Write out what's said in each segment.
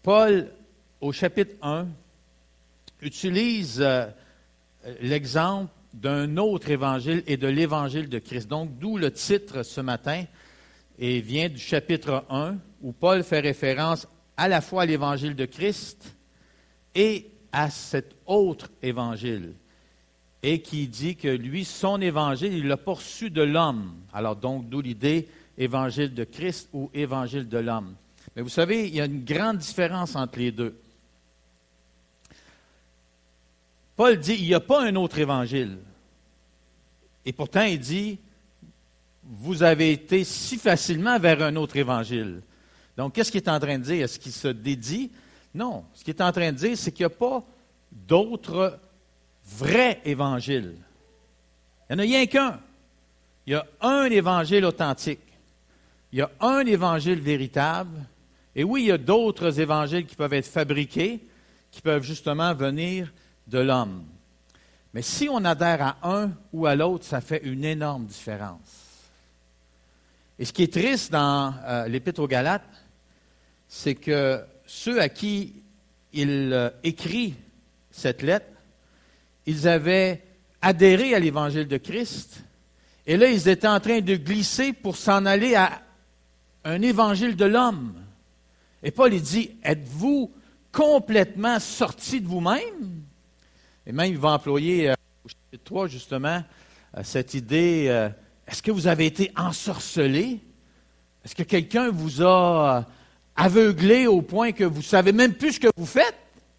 Paul, au chapitre 1, utilise l'exemple d'un autre évangile et de l'évangile de Christ. Donc, d'où le titre ce matin, et vient du chapitre 1, où Paul fait référence à la fois à l'évangile de Christ et à cet autre évangile, et qui dit que lui, son évangile, il l'a pas reçu de l'homme. Alors donc, d'où l'idée évangile de Christ ou évangile de l'homme. Mais vous savez, il y a une grande différence entre les deux. Paul dit, il n'y a pas un autre évangile. Et pourtant, il dit, vous avez été si facilement vers un autre évangile. Donc, qu'est-ce qu'il est en train de dire? Est-ce qu'il se dédie? Non. Ce qu'il est en train de dire, c'est qu'il n'y a pas d'autre vrai évangile. Il n'y en a rien qu'un. Il y a un évangile authentique. Il y a un évangile véritable. Et oui, il y a d'autres évangiles qui peuvent être fabriqués, qui peuvent justement venir de l'homme. Mais si on adhère à un ou à l'autre, ça fait une énorme différence. Et ce qui est triste dans l'Épître aux Galates, c'est que ceux à qui il écrit cette lettre, ils avaient adhéré à l'Évangile de Christ, et là, ils étaient en train de glisser pour s'en aller à un évangile de l'homme. Et Paul, il dit, êtes-vous complètement sortis de vous-même? Et même, il va employer au chapitre 3, justement, cette idée, est-ce que vous avez été ensorcelés? Est-ce que quelqu'un vous a aveuglé au point que vous ne savez même plus ce que vous faites?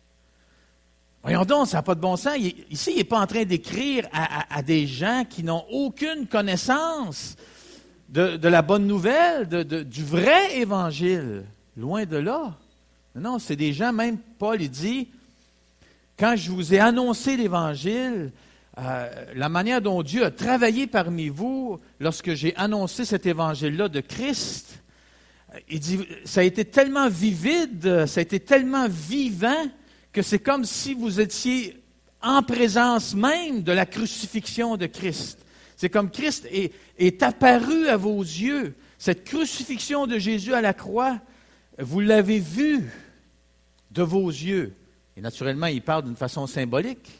Voyons donc, ça n'a pas de bon sens. Ici, il n'est pas en train d'écrire à des gens qui n'ont aucune connaissance de la bonne nouvelle, du vrai évangile. Loin de là. Non, c'est des gens, même Paul, il dit, quand je vous ai annoncé l'évangile, la manière dont Dieu a travaillé parmi vous, lorsque j'ai annoncé cet évangile-là de Christ, il dit, ça a été tellement vivide, ça a été tellement vivant, que c'est comme si vous étiez en présence même de la crucifixion de Christ. C'est comme Christ est apparu à vos yeux. Cette crucifixion de Jésus à la croix, vous l'avez vue de vos yeux. Et naturellement, il parle d'une façon symbolique.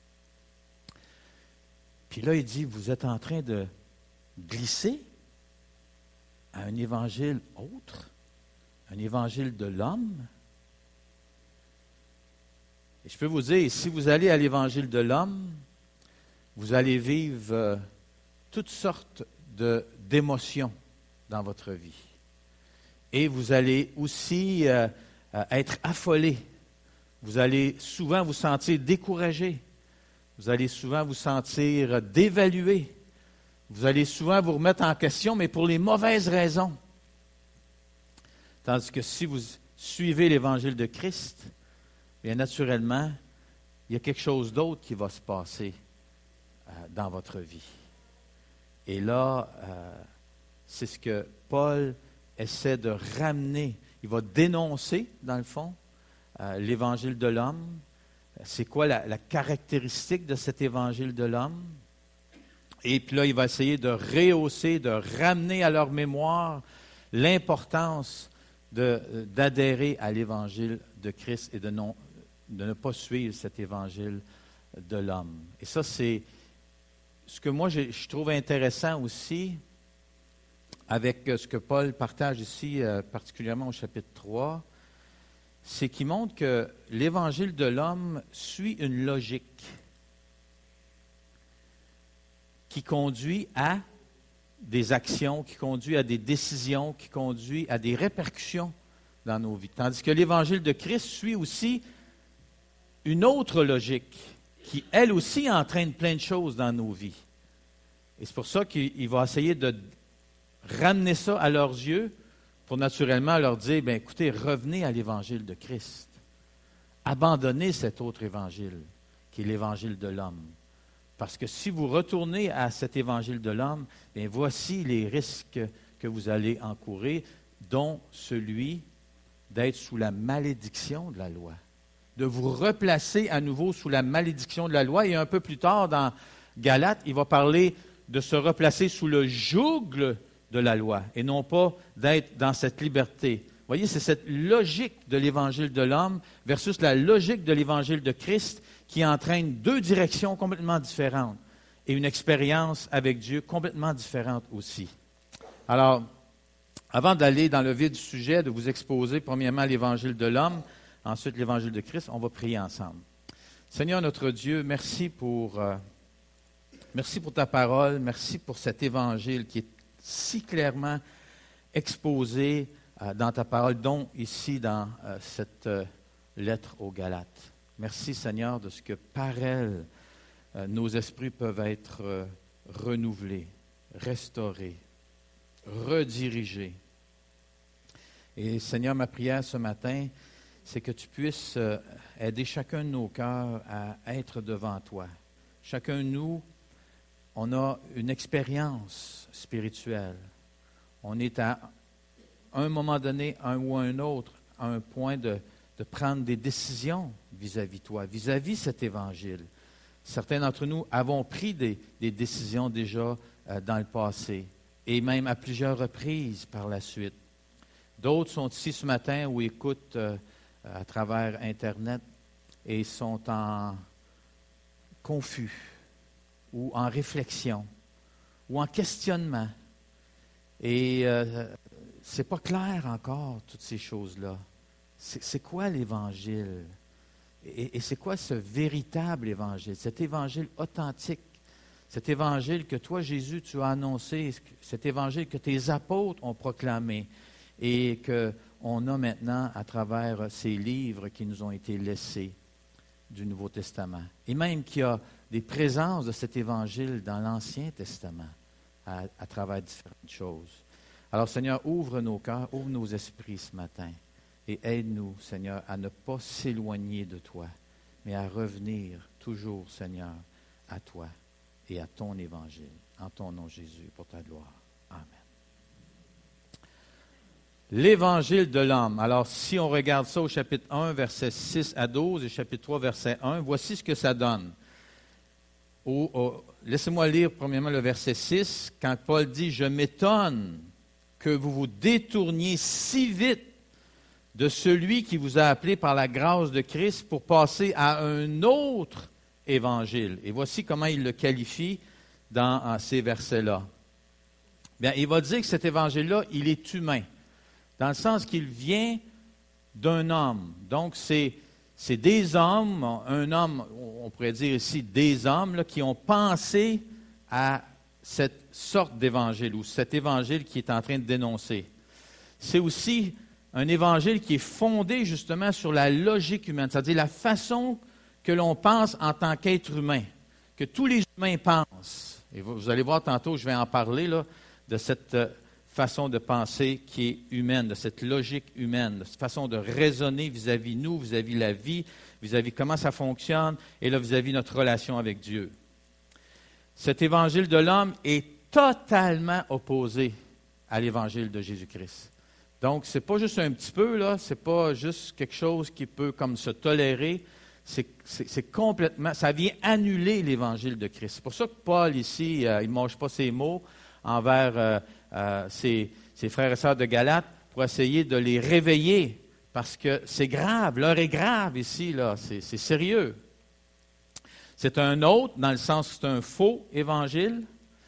Puis là, il dit, vous êtes en train de glisser à un évangile autre, un évangile de l'homme. Et je peux vous dire, si vous allez à l'évangile de l'homme, vous allez vivre toutes sortes d'émotions dans votre vie. Et vous allez aussi être affolé. Vous allez souvent vous sentir découragé. Vous allez souvent vous sentir dévalué. Vous allez souvent vous remettre en question, mais pour les mauvaises raisons. Tandis que si vous suivez l'évangile de Christ, bien naturellement, il y a quelque chose d'autre qui va se passer dans votre vie. Et là, c'est ce que Paul essaie de ramener. Il va dénoncer, dans le fond, l'évangile de l'homme. C'est quoi la caractéristique de cet évangile de l'homme? Et puis là, il va essayer de rehausser, de ramener à leur mémoire l'importance d'adhérer à l'évangile de Christ et de ne pas suivre cet évangile de l'homme. Et ça, c'est ce que moi, je trouve intéressant aussi avec ce que Paul partage ici, particulièrement au chapitre 3, c'est qu'il montre que l'évangile de l'homme suit une logique qui conduit à des actions, qui conduit à des décisions, qui conduit à des répercussions dans nos vies. Tandis que l'évangile de Christ suit aussi une autre logique qui, elle aussi, entraîne plein de choses dans nos vies. Et c'est pour ça qu'il va essayer de ramener ça à leurs yeux pour naturellement leur dire, bien, écoutez, revenez à l'évangile de Christ. Abandonnez cet autre évangile, qui est l'évangile de l'homme. Parce que si vous retournez à cet évangile de l'homme, bien, voici les risques que vous allez encourir, dont celui d'être sous la malédiction de la loi. De vous replacer à nouveau sous la malédiction de la loi. Et un peu plus tard, dans Galates, il va parler de se replacer sous le joug de la loi et non pas d'être dans cette liberté. voyez, c'est cette logique de l'Évangile de l'homme versus la logique de l'Évangile de Christ qui entraîne deux directions complètement différentes et une expérience avec Dieu complètement différente aussi. Alors, avant d'aller dans le vif du sujet, de vous exposer premièrement l'Évangile de l'homme, ensuite l'Évangile de Christ, on va prier ensemble. Seigneur notre Dieu, merci pour ta parole, merci pour cet Évangile qui est si clairement exposé dans ta parole, dont ici dans cette lettre aux Galates. Merci Seigneur de ce que par elle, nos esprits peuvent être renouvelés, restaurés, redirigés. Et Seigneur, ma prière ce matin, c'est que tu puisses aider chacun de nos cœurs à être devant toi. Chacun de nous, on a une expérience spirituelle. On est à un moment donné, un ou un autre, à un point de prendre des décisions vis-à-vis de toi, vis-à-vis cet Évangile. Certains d'entre nous avons pris des décisions déjà dans le passé, et même à plusieurs reprises par la suite. D'autres sont ici ce matin ou écoutent à travers Internet et sont en confus, ou en réflexion, ou en questionnement. Et c'est pas clair encore, toutes ces choses-là. C'est quoi l'Évangile? Et c'est quoi ce véritable Évangile? Cet Évangile authentique, cet Évangile que toi, Jésus, tu as annoncé, cet Évangile que tes apôtres ont proclamé et qu'on a maintenant à travers ces livres qui nous ont été laissés du Nouveau Testament. Et même qu'il y a des présences de cet Évangile dans l'Ancien Testament à travers différentes choses. Alors, Seigneur, ouvre nos cœurs, ouvre nos esprits ce matin et aide-nous, Seigneur, à ne pas s'éloigner de toi, mais à revenir toujours, Seigneur, à toi et à ton Évangile. En ton nom, Jésus, pour ta gloire. Amen. L'Évangile de l'homme. Alors, si on regarde ça au chapitre 1, versets 6 à 12 et chapitre 3, verset 1, voici ce que ça donne. Laissez-moi lire premièrement le verset 6, quand Paul dit « Je m'étonne que vous vous détourniez si vite de celui qui vous a appelé par la grâce de Christ pour passer à un autre évangile. » Et voici comment il le qualifie dans ces versets-là. Bien, il va dire que cet évangile-là, il est humain, dans le sens qu'il vient d'un homme. Donc, c'est des hommes, un homme, on pourrait dire ici des hommes, là, qui ont pensé à cette sorte d'évangile, ou cet évangile qui est en train de dénoncer. C'est aussi un évangile qui est fondé justement sur la logique humaine, c'est-à-dire la façon que l'on pense en tant qu'être humain, que tous les humains pensent. Et vous allez voir tantôt, je vais en parler, là, de cette façon de penser qui est humaine, de cette logique humaine, de cette façon de raisonner vis-à-vis nous, vis-à-vis la vie, vis-à-vis comment ça fonctionne, et là, vis-à-vis notre relation avec Dieu. Cet évangile de l'homme est totalement opposé à l'évangile de Jésus-Christ. Donc, ce n'est pas juste un petit peu, là, ce n'est pas juste quelque chose qui peut comme se tolérer, c'est complètement, ça vient annuler l'évangile de Christ. C'est pour ça que Paul, ici, il ne mâche pas ses mots envers ses frères et sœurs de Galates pour essayer de les réveiller, parce que c'est grave, l'heure est grave ici, là, c'est sérieux. C'est un autre, dans le sens que c'est un faux évangile.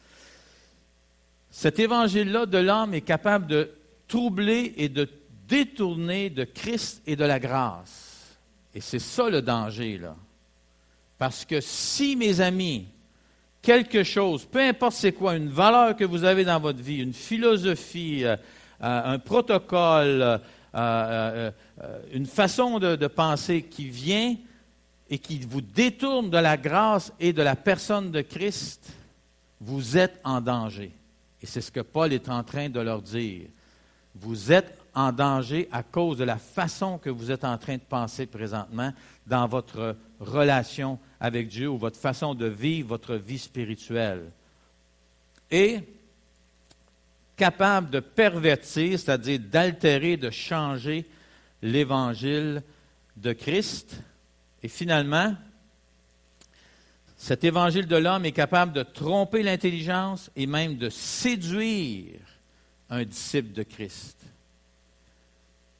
Cet évangile-là de l'homme est capable de troubler et de détourner de Christ et de la grâce. Et c'est ça le danger, là. Parce que si, mes amis, quelque chose, peu importe c'est quoi, une valeur que vous avez dans votre vie, une philosophie, un protocole, une façon de penser qui vient et qui vous détourne de la grâce et de la personne de Christ, vous êtes en danger. Et c'est ce que Paul est en train de leur dire. Vous êtes en danger à cause de la façon que vous êtes en train de penser présentement dans votre relation avec Dieu ou votre façon de vivre votre vie spirituelle. Et capable de pervertir, c'est-à-dire d'altérer, de changer l'évangile de Christ. Et finalement, cet évangile de l'homme est capable de tromper l'intelligence et même de séduire un disciple de Christ.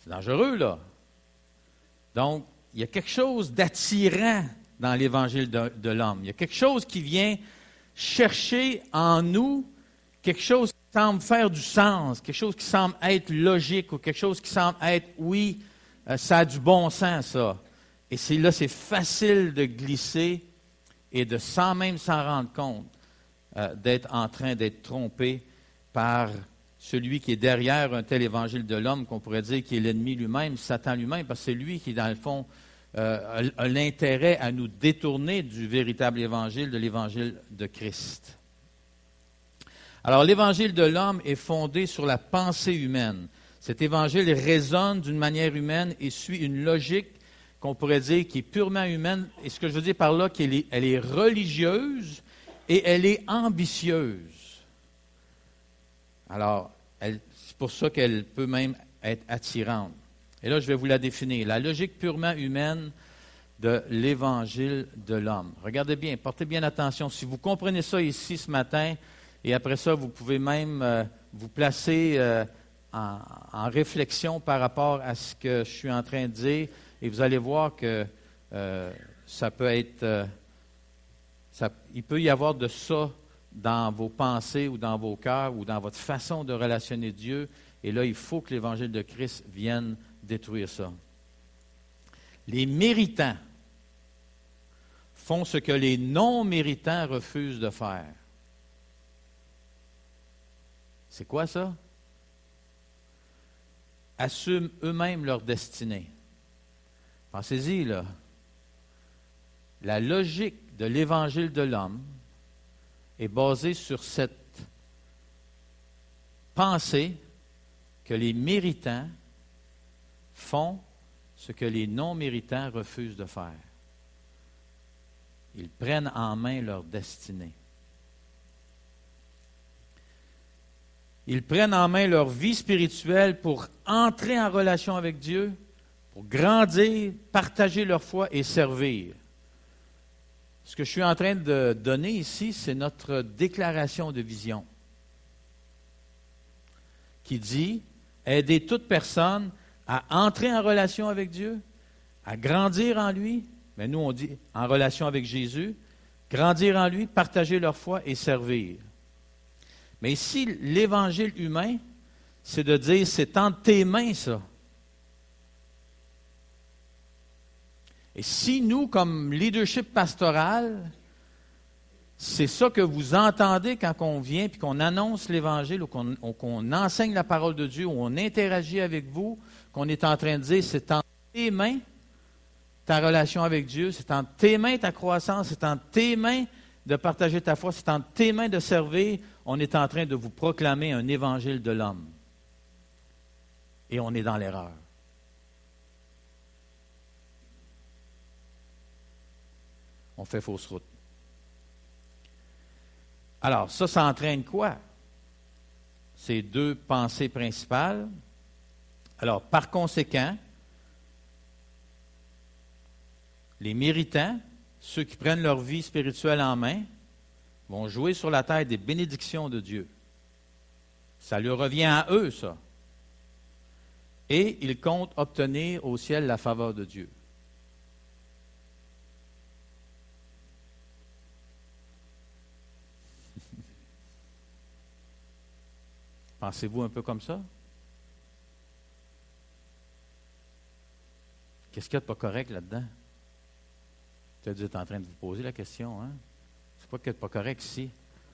C'est dangereux, là. Donc, il y a quelque chose d'attirant dans l'Évangile de l'homme. Il y a quelque chose qui vient chercher en nous quelque chose qui semble faire du sens, quelque chose qui semble être logique ou quelque chose qui semble être, oui, ça a du bon sens, ça. Et c'est facile de glisser et de, sans même s'en rendre compte, d'être en train d'être trompé par celui qui est derrière un tel évangile de l'homme, qu'on pourrait dire qui est l'ennemi lui-même, Satan lui-même, parce que c'est lui qui, dans le fond, a l'intérêt à nous détourner du véritable évangile, de l'évangile de Christ. Alors, l'évangile de l'homme est fondé sur la pensée humaine. Cet évangile résonne d'une manière humaine et suit une logique qu'on pourrait dire qui est purement humaine. Et ce que je veux dire par là, elle est religieuse et elle est ambitieuse. Alors, c'est pour ça qu'elle peut même être attirante. Et là, je vais vous la définir. La logique purement humaine de l'évangile de l'homme. Regardez bien, portez bien attention. Si vous comprenez ça ici ce matin, et après ça, vous pouvez même vous placer en réflexion par rapport à ce que je suis en train de dire, et vous allez voir que ça peut être... il peut y avoir de ça dans vos pensées ou dans vos cœurs ou dans votre façon de relationner Dieu. Et là, il faut que l'Évangile de Christ vienne détruire ça. Les méritants font ce que les non-méritants refusent de faire. C'est quoi ça? Assument eux-mêmes leur destinée. Pensez-y, là. La logique de l'Évangile de l'homme est basée sur cette pensée que les méritants font ce que les non-méritants refusent de faire. Ils prennent en main leur destinée. Ils prennent en main leur vie spirituelle pour entrer en relation avec Dieu, pour grandir, partager leur foi et servir. Ce que je suis en train de donner ici, c'est notre déclaration de vision qui dit « Aider toute personne à entrer en relation avec Dieu, à grandir en lui. » Mais nous, on dit en relation avec Jésus, grandir en lui, partager leur foi et servir. Mais ici, l'évangile humain, c'est de dire, c'est entre tes mains, ça. Et si nous, comme leadership pastoral, c'est ça que vous entendez quand on vient et qu'on annonce l'Évangile ou qu'on enseigne la parole de Dieu ou on interagit avec vous, qu'on est en train de dire, c'est entre tes mains ta relation avec Dieu, c'est entre tes mains ta croissance, c'est entre tes mains de partager ta foi, c'est entre tes mains de servir, on est en train de vous proclamer un évangile de l'homme. Et on est dans l'erreur. On fait fausse route. Alors, ça entraîne quoi? Ces deux pensées principales. Alors, par conséquent, les méritants, ceux qui prennent leur vie spirituelle en main, vont jouer sur la terre des bénédictions de Dieu. Ça leur revient à eux, ça. Et ils comptent obtenir au ciel la faveur de Dieu. Pensez-vous un peu comme ça? Qu'est-ce qu'il y a de pas correct là-dedans? Peut-être que vous êtes en train de vous poser la question, hein? C'est pas qu'il y a de pas correct ici.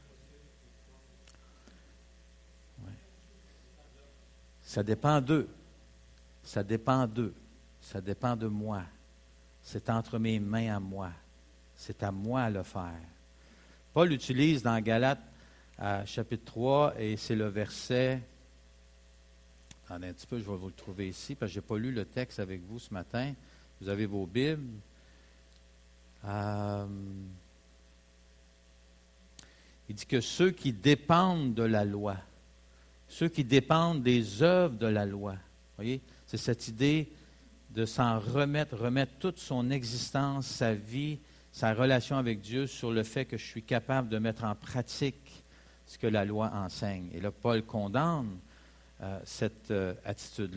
Ouais. Ça dépend d'eux. Ça dépend d'eux. Ça dépend de moi. C'est entre mes mains à moi. C'est à moi à le faire. Paul utilise dans Galates, chapitre 3, et c'est le verset... Attendez un petit peu, je vais vous le trouver ici, parce que je n'ai pas lu le texte avec vous ce matin. Vous avez vos Bibles. Il dit que ceux qui dépendent de la loi, ceux qui dépendent des œuvres de la loi, voyez, c'est cette idée de s'en remettre toute son existence, sa vie, sa relation avec Dieu sur le fait que je suis capable de mettre en pratique ce que la loi enseigne. Et là, Paul condamne cette attitude-là.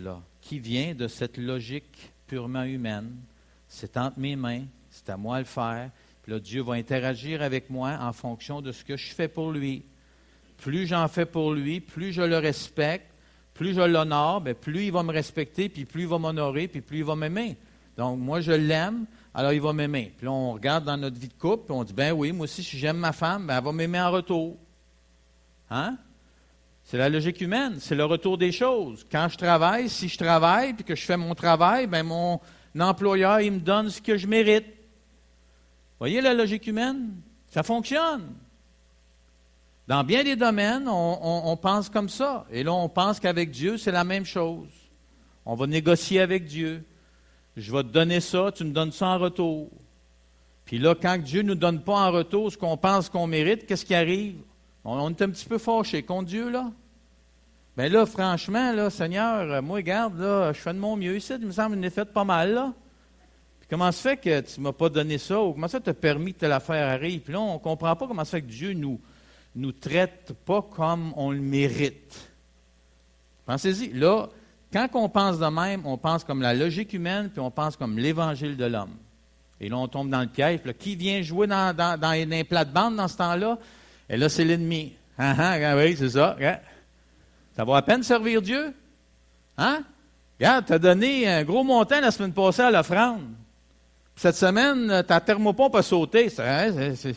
qui vient de cette logique purement humaine. C'est entre mes mains, c'est à moi de le faire. Puis là, Dieu va interagir avec moi en fonction de ce que je fais pour lui. Plus j'en fais pour lui, plus je le respecte, plus je l'honore, bien, plus il va me respecter, puis plus il va m'honorer, puis plus il va m'aimer. Donc, moi, je l'aime, alors il va m'aimer. Puis là, on regarde dans notre vie de couple, puis on dit, ben oui, moi aussi, si j'aime ma femme, ben, elle va m'aimer en retour. Hein? C'est la logique humaine, c'est le retour des choses. Quand je travaille, si je travaille, puis que je fais mon travail, ben mon employeur, il me donne ce que je mérite. Voyez la logique humaine? Ça fonctionne. Dans bien des domaines, on pense comme ça. Et là, on pense qu'avec Dieu, c'est la même chose. On va négocier avec Dieu. Je vais te donner ça, tu me donnes ça en retour. Puis là, quand Dieu ne nous donne pas en retour ce qu'on pense qu'on mérite, qu'est-ce qui arrive? On est un petit peu fâché contre Dieu, là. Bien là, franchement, là, Seigneur, moi, regarde, là, je fais de mon mieux ici, il me semble une fait pas mal, là. Puis comment se fait que tu ne m'as pas donné ça, ou comment ça t'a permis que telle affaire arrive? Puis là, on ne comprend pas comment ça fait que Dieu nous traite pas comme on le mérite. Pensez-y, là, quand on pense de même, on pense comme la logique humaine, puis on pense comme l'évangile de l'homme. Et là, on tombe dans le piège. Puis là, qui vient jouer dans les plates-bandes dans ce temps-là? Et là, c'est l'ennemi. Oui, c'est ça. Ça vaut à peine servir Dieu? Hein? Regarde, tu as donné un gros montant la semaine passée à l'offrande. Cette semaine, ta thermopompe a sauté. Hein? C'est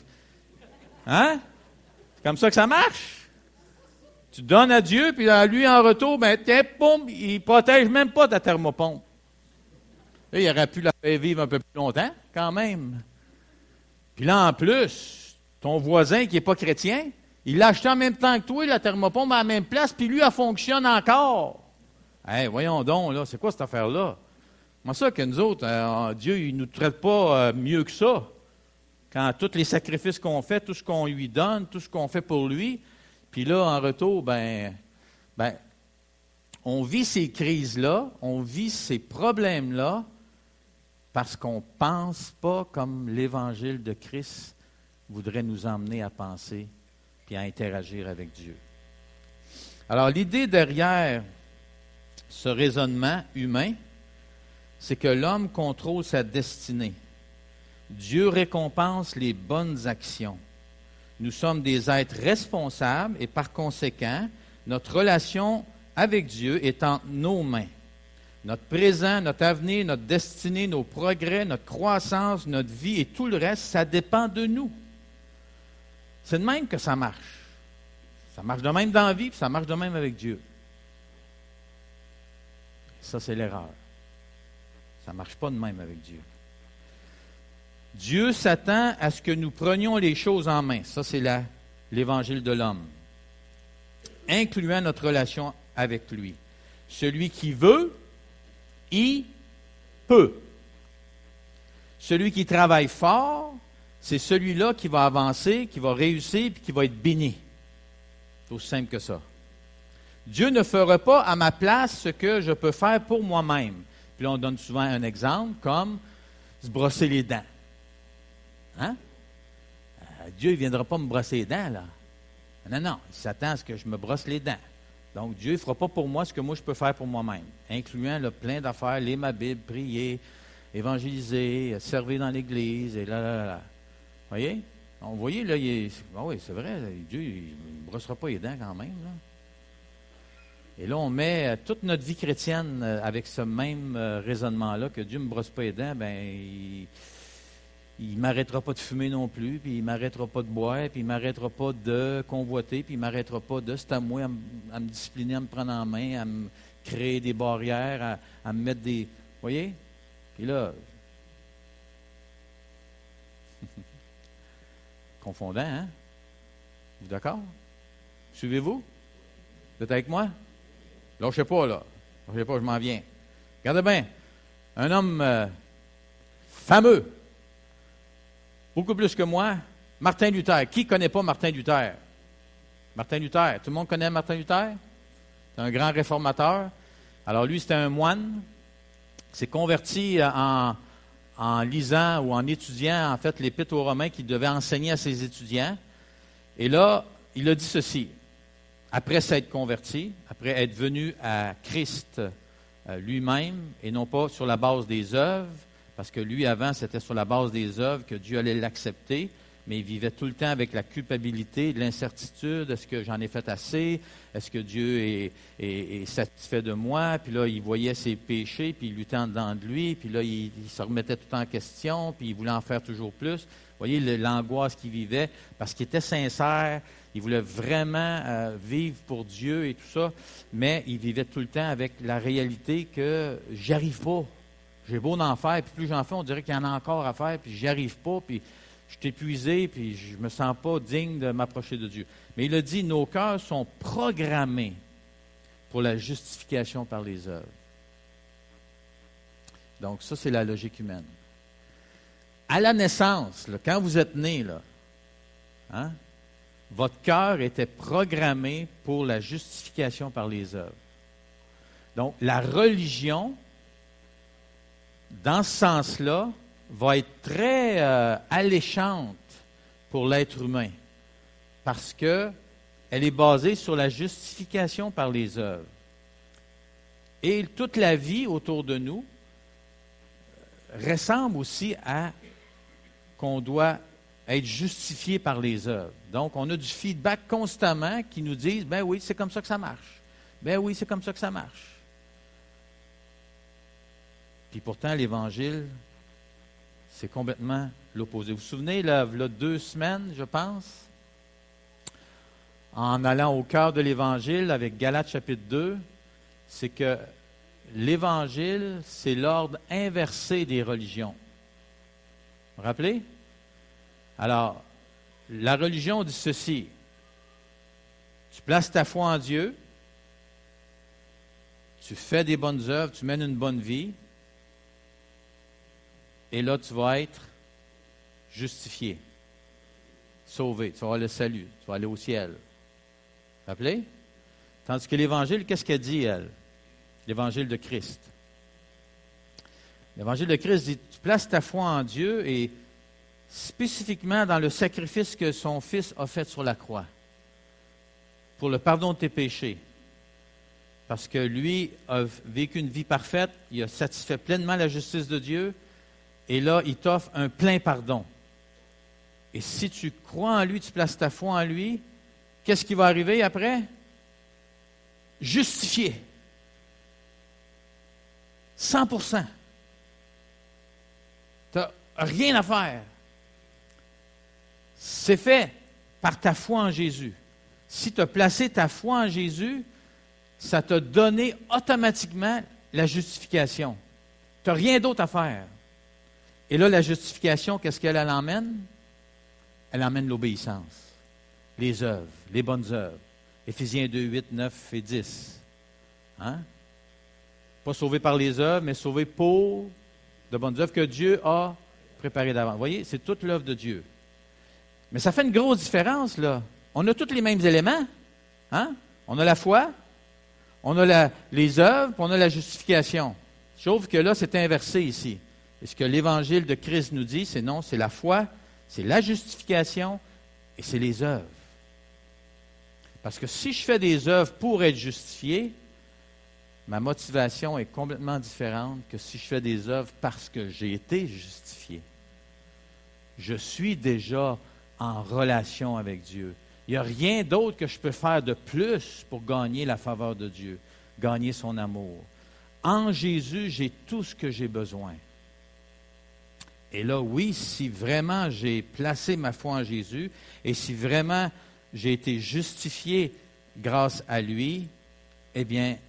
comme ça que ça marche. Tu donnes à Dieu, puis à lui, en retour, ben, tiens, boum, il ne protège même pas ta thermopompe. Là, il aurait pu la faire vivre un peu plus longtemps, quand même. Puis là, en plus, ton voisin qui n'est pas chrétien, il l'a acheté en même temps que toi, la thermopompe à la même place, puis lui, elle fonctionne encore. Hey, voyons donc, là, c'est quoi cette affaire-là? Comment ça que nous autres, Dieu, il ne nous traite pas mieux que ça? Quand tous les sacrifices qu'on fait, tout ce qu'on lui donne, tout ce qu'on fait pour lui, puis là, en retour, ben, on vit ces crises-là, on vit ces problèmes-là, parce qu'on ne pense pas comme l'Évangile de Christ voudrait nous emmener à penser puis à interagir avec Dieu. Alors, l'idée derrière ce raisonnement humain, c'est que l'homme contrôle sa destinée. Dieu récompense les bonnes actions. Nous sommes des êtres responsables et par conséquent, notre relation avec Dieu est entre nos mains. Notre présent, notre avenir, notre destinée, nos progrès, notre croissance, notre vie et tout le reste, ça dépend de nous. C'est de même que ça marche. Ça marche de même dans la vie, puis ça marche de même avec Dieu. Ça, c'est l'erreur. Ça ne marche pas de même avec Dieu. Dieu s'attend à ce que nous prenions les choses en main. Ça, c'est l'évangile de l'homme. Incluant notre relation avec lui. Celui qui veut, il peut. Celui qui travaille fort, c'est celui-là qui va avancer, qui va réussir, puis qui va être béni. C'est aussi simple que ça. Dieu ne fera pas à ma place ce que je peux faire pour moi-même. Puis là, on donne souvent un exemple comme se brosser les dents. Hein? Dieu ne viendra pas me brosser les dents, là. Non, il s'attend à ce que je me brosse les dents. Donc, Dieu ne fera pas pour moi ce que moi je peux faire pour moi-même, incluant là, plein d'affaires, lire ma Bible, prier, évangéliser, servir dans l'Église, et là. Voyez? Donc, vous voyez, là, oui, c'est vrai, Dieu ne brossera pas les dents quand même, là. Et là, on met toute notre vie chrétienne avec ce même raisonnement-là, que Dieu ne me brosse pas les dents, bien, il ne m'arrêtera pas de fumer non plus, puis il ne m'arrêtera pas de boire, puis il ne m'arrêtera pas de convoiter, puis il ne m'arrêtera pas de, c'est à moi à me discipliner, à me prendre en main, à me créer des barrières, à me mettre des... Vous voyez? Puis là... Confondant, hein? Vous d'accord? Suivez-vous? Vous êtes avec moi? Lâchez pas, là. Lâchez pas, je m'en viens. Regardez bien. Un homme fameux, beaucoup plus que moi, Martin Luther. Qui ne connaît pas Martin Luther? Martin Luther. Tout le monde connaît Martin Luther? C'est un grand réformateur. Alors lui, c'était un moine. Il s'est converti en lisant ou en étudiant, en fait, l'Épître aux Romains qu'il devait enseigner à ses étudiants. Et là, il a dit ceci. Après s'être converti, après être venu à Christ lui-même et non pas sur la base des œuvres, parce que lui, avant, c'était sur la base des œuvres que Dieu allait l'accepter, mais il vivait tout le temps avec la culpabilité, de l'incertitude. Est-ce que j'en ai fait assez? Est-ce que Dieu est satisfait de moi? Puis là, il voyait ses péchés, puis il luttait en dedans de lui, puis là, il se remettait tout en question, puis il voulait en faire toujours plus. Vous voyez l'angoisse qu'il vivait, parce qu'il était sincère, il voulait vraiment vivre pour Dieu et tout ça, mais il vivait tout le temps avec la réalité que j'y arrive pas. J'ai beau en faire, puis plus j'en fais, on dirait qu'il y en a encore à faire, puis j'y arrive pas, puis je suis épuisé, puis je me sens pas digne de m'approcher de Dieu. Mais il a dit, nos cœurs sont programmés pour la justification par les œuvres. Donc ça, c'est la logique humaine. À la naissance, là, quand vous êtes né, là, hein, votre cœur était programmé pour la justification par les œuvres. Donc, la religion, dans ce sens-là, va être très alléchante pour l'être humain, parce qu'elle est basée sur la justification par les œuvres. Et toute la vie autour de nous ressemble aussi à qu'on doit être justifié par les œuvres. Donc, on a du feedback constamment qui nous dit, ben oui, c'est comme ça que ça marche. Ben oui, c'est comme ça que ça marche. Puis pourtant, l'Évangile, c'est complètement l'opposé. Vous vous souvenez, là, il y a 2 semaines, je pense, en allant au cœur de l'Évangile avec Galates chapitre 2, c'est que l'Évangile, c'est l'ordre inversé des religions. Vous vous rappelez? Alors, la religion dit ceci. Tu places ta foi en Dieu, tu fais des bonnes œuvres, tu mènes une bonne vie, et là, tu vas être justifié, sauvé, tu vas avoir le salut, tu vas aller au ciel. Vous vous rappelez? Tandis que l'Évangile, qu'est-ce qu'elle dit, elle? L'Évangile de Christ. L'Évangile de Christ dit, tu places ta foi en Dieu et spécifiquement dans le sacrifice que son Fils a fait sur la croix pour le pardon de tes péchés. Parce que lui a vécu une vie parfaite, il a satisfait pleinement la justice de Dieu, et là, il t'offre un plein pardon. Et si tu crois en lui, tu places ta foi en lui, qu'est-ce qui va arriver après? Justifié. 100%. Tu n'as rien à faire. C'est fait par ta foi en Jésus. Si tu as placé ta foi en Jésus, ça t'a donné automatiquement la justification. Tu n'as rien d'autre à faire. Et là, la justification, qu'est-ce qu'elle emmène? Elle emmène l'obéissance, les œuvres, les bonnes œuvres. Éphésiens 2, 8, 9 et 10. Hein? Pas sauvé par les œuvres, mais sauvé pour de bonnes œuvres que Dieu a préparées d'avance. Vous voyez, c'est toute l'œuvre de Dieu. Mais ça fait une grosse différence, là. On a tous les mêmes éléments. Hein? On a la foi, on a les œuvres, puis on a la justification. Sauf que là, c'est inversé ici. Et ce que l'Évangile de Christ nous dit, c'est non, c'est la foi, c'est la justification et c'est les œuvres. Parce que si je fais des œuvres pour être justifié, ma motivation est complètement différente que si je fais des œuvres parce que j'ai été justifié. Je suis déjà en relation avec Dieu. Il n'y a rien d'autre que je peux faire de plus pour gagner la faveur de Dieu, gagner son amour. En Jésus, j'ai tout ce que j'ai besoin. Et là, oui, si vraiment j'ai placé ma foi en Jésus et si vraiment j'ai été justifié grâce à lui, eh bien,